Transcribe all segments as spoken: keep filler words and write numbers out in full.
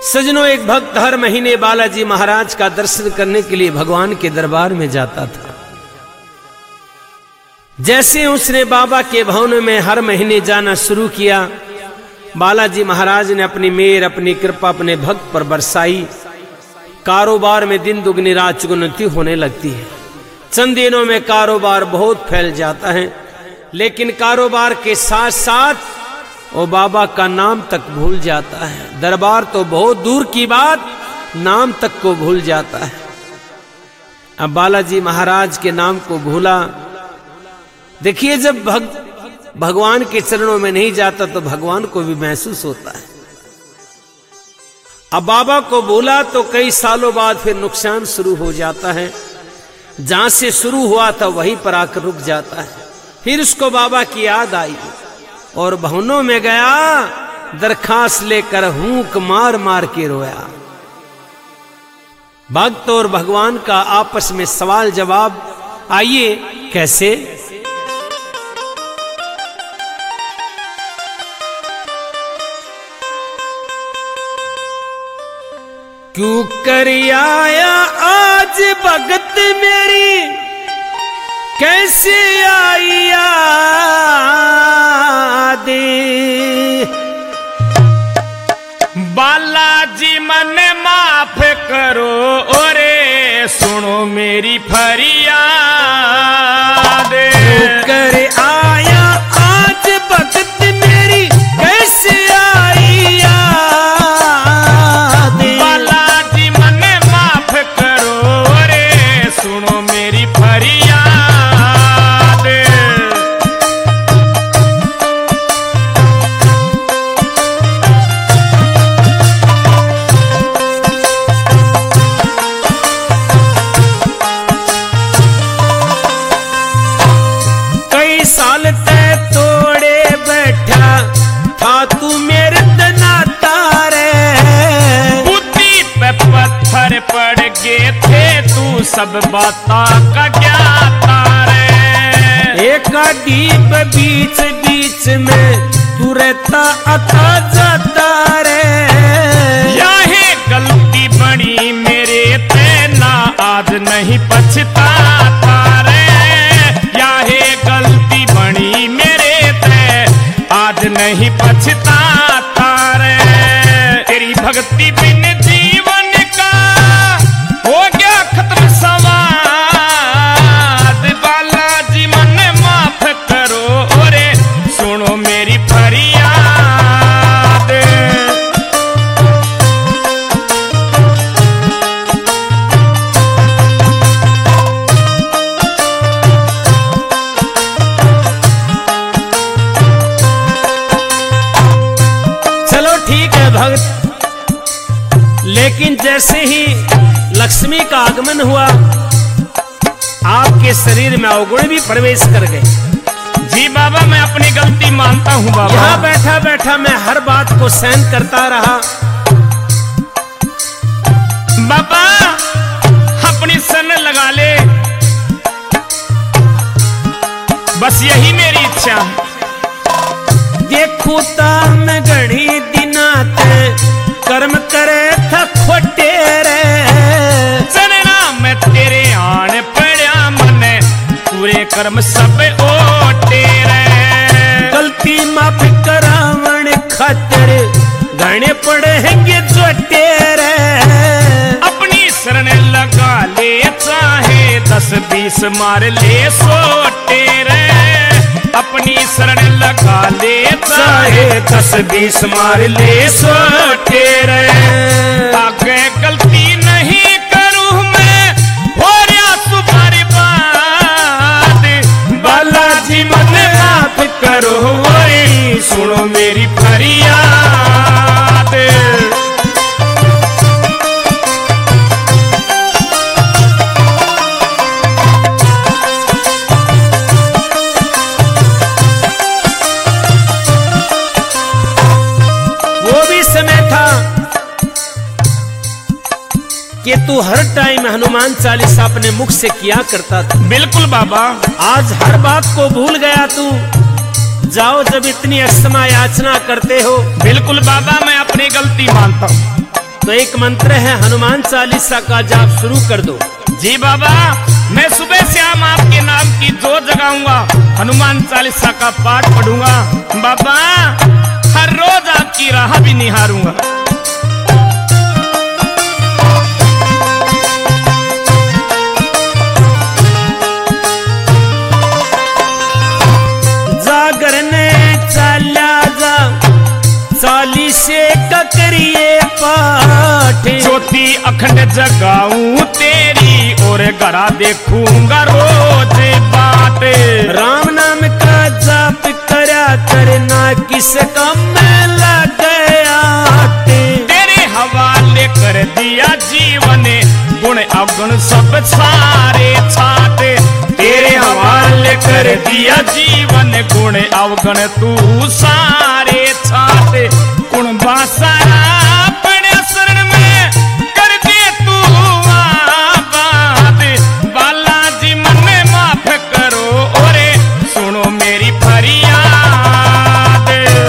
सजनों, एक भक्त हर महीने बालाजी महाराज का दर्शन करने के लिए भगवान के दरबार में जाता था। जैसे उसने बाबा के भवन में हर महीने जाना शुरू किया, बालाजी महाराज ने अपनी मेहर, अपनी कृपा अपने भक्त पर बरसाई। कारोबार में दिन दुगनी रात चुगनती होने लगती है। चंद दिनों में कारोबार बहुत फैल जाता है, लेकिन कारोबार के साथ साथ वो बाबा का नाम तक भूल जाता है। दरबार तो बहुत दूर की बात, नाम तक को भूल जाता है। अब बालाजी महाराज के नाम को भूला। देखिए, जब भग भगवान के चरणों में नहीं जाता तो भगवान को भी महसूस होता है। अब बाबा को भूला तो कई सालों बाद फिर नुकसान शुरू हो जाता है। जहां से शुरू हुआ था वहीं पर आकर रुक जाता है। फिर उसको बाबा की याद आई और भवनों में गया, दरखास्त लेकर हूंक मार मार के रोया। भक्त और भगवान का आपस में सवाल जवाब। आइए कैसे? क्यों कर आया आज भगत मेरी, कैसे आई याद? बालाजी मन माफ करो ओरे, सुनो मेरी फरियाद। क्यों कर आया आज भगत मेरी, कैसे आई याद? बालाजी मन माफ करो ओरे, सुनो मेरी फरियाद। साल तय तोड़े बैठा था तू मेरे दनाता रे। बुद्धि पे पत्थर पड़ गए थे, तू सब बाता का ज्ञाता रे। एक दीप बीच बीच में तू रहता आता जाता रे। यही गलती बड़ी मेरे ते ना, आज नहीं पछताता रे। यही गलती बड़ी मेरे ते, आज नहीं पछताता रे। तेरी भक्ति बिन जीवन का हो गया खत्म सवाद। बालाजी मन माफ करो ओरे, सुनो मेरी फरियाद। ठीक है भक्त, लेकिन जैसे ही लक्ष्मी का आगमन हुआ, आपके शरीर में अवगुण भी प्रवेश कर गए। जी बाबा, मैं अपनी गलती मानता हूँ बाबा। यहाँ बैठा बैठा मैं हर बात को सहन करता रहा। बाबा अपनी सन लगा ले, बस यही मेरी इच्छा है। देखो ताम घड़ी दिनाते कर्म करे था खोटे रे। चरणा में तेरे आन पड़ा मने, पूरे कर्म सब ओटे रे। गलती माफ करावण खातिर घने पड़े हैंगे जोटे रे। अपनी शरण लगा ले, चाहे दस बीस मार ले सोटे रे। अपनी शरण लगा ले, चाहे दस बीस मार ले सोटे रे। आगे गलती नहीं करूं मैं, हो रहा सुपारी बात। बालाजी मन माफ करो ओरे, सुनो मेरी फरियाद। कि तू हर टाइम हनुमान चालीसा अपने मुख से किया करता था। बिल्कुल बाबा। आज हर बात को भूल गया तू। जाओ, जब इतनी अक्षमा याचना करते हो। बिल्कुल बाबा, मैं अपनी गलती मानता हूँ। तो एक मंत्र है हनुमान चालीसा का जाप शुरू कर दो। जी बाबा, मैं सुबह शाम आपके नाम की जोत जगाऊंगा, हनुमान चालीसा का पाठ पढ़ूंगा बाबा, हर रोज आपकी राह भी निहारूंगा। जागरने चला जा चालीसे का करिए पाठ, ज्योति अखंड जगाऊं तेरी और गरा देखूंगा रोज बात। राम नाम का जाप करा करना किस काम में लग गया, तेरे हवाले कर दिया जीवन, गुण अवगुण सब सारे छाटे। तेरे हवाले कर दिया जीवन, गुण अवगुण तू सारे छाटे। गुण बासारा अपने शरण में कर दे तू आबाद, बालाजी मन माफ करो ओरे सुनो मेरी फरियाद।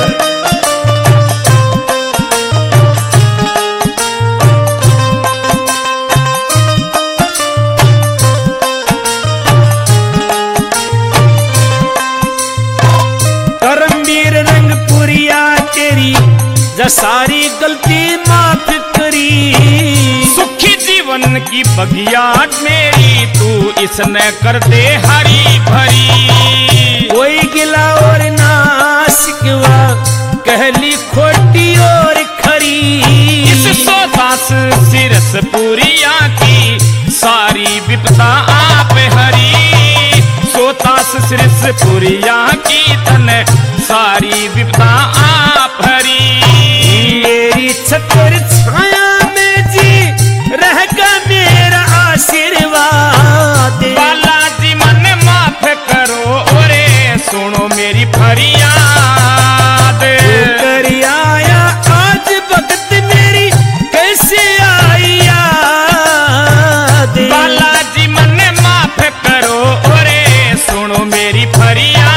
करमवीर रंगपुरिया तेरी जा सारी गलती माफ करी, सुखी जीवन की बगिया मेरी तू इसने कर दे हरी भरी। कोई गिला और ना शिकवा कहली खोटी और खरी, इस सोदास सिरस पुरिया की सारी विपदा आप हरी। सोतास सिरस पुरिया की तन सारी विपदा आप हरी। मेरी छतर छाया में जी रहेगा मेरा आशीर्वाद, बालाजी मन माफ करो ओरे सुनो मेरी फरियाद। कर आया आज वक्त मेरी कैसे आई याद, बालाजी मन माफ करो ओरे सुनो मेरी फरियाद।